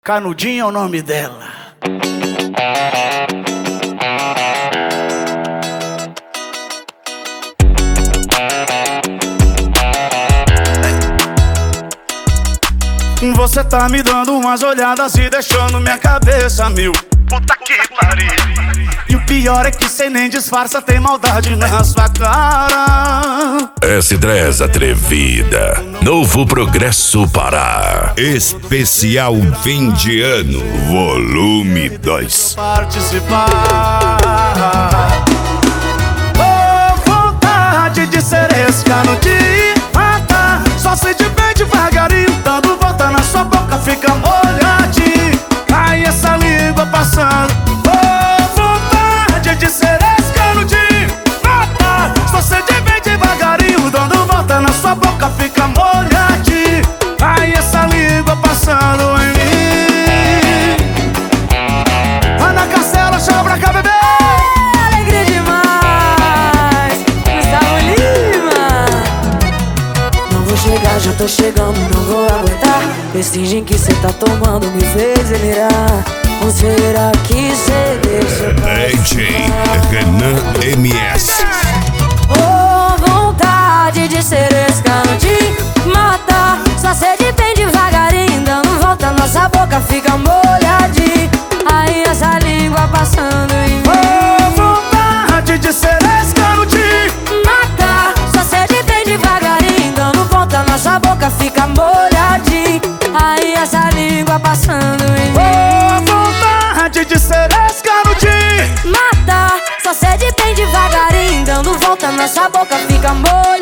Canudinho é o nome dela. Você tá me dando umas olhadas e deixando minha cabeça mil. Puta que pariu. E o pior é que cê nem disfarça, tem maldade na sua cara. S10 Atrevida, Novo Progresso Pará. Especial fim de ano, volume 2. Participar. Oh, vontade de ser esse canudinho. Mata, só se de bem devagarinho, dando volta na sua boca, fica molhadinho. Aí essa língua passando. Oh, vontade de ser esse canudinho. Mata, só se de bem devagarinho, dando volta na sua boca, fica molhadinho. Aí essa língua passando em mim. Ana Castela, chama pra cá, bebê. Alegria demais, Gustavo Lima. Não vou chegar, já tô chegando, não vou aguentar. Esse gin que cê tá tomando me fez delirar. Ou será que cê deixa DJ Renan MS. Oh, vontade de ser esse canudinho. Mata, só cê de bem devagarinho, dando volta, nossa boca fica molhadinha. Aí essa língua passando em mim. Oh, vontade de ser esse canudinho. Mata, só cê de bem devagarinho, dando volta, nossa boca fica molhadinha. Aí essa língua passando em mim. Oh, vontade de ser esse canudinho. Mata, só cê de bem devagarinho, dando volta, nossa boca fica molhadinha.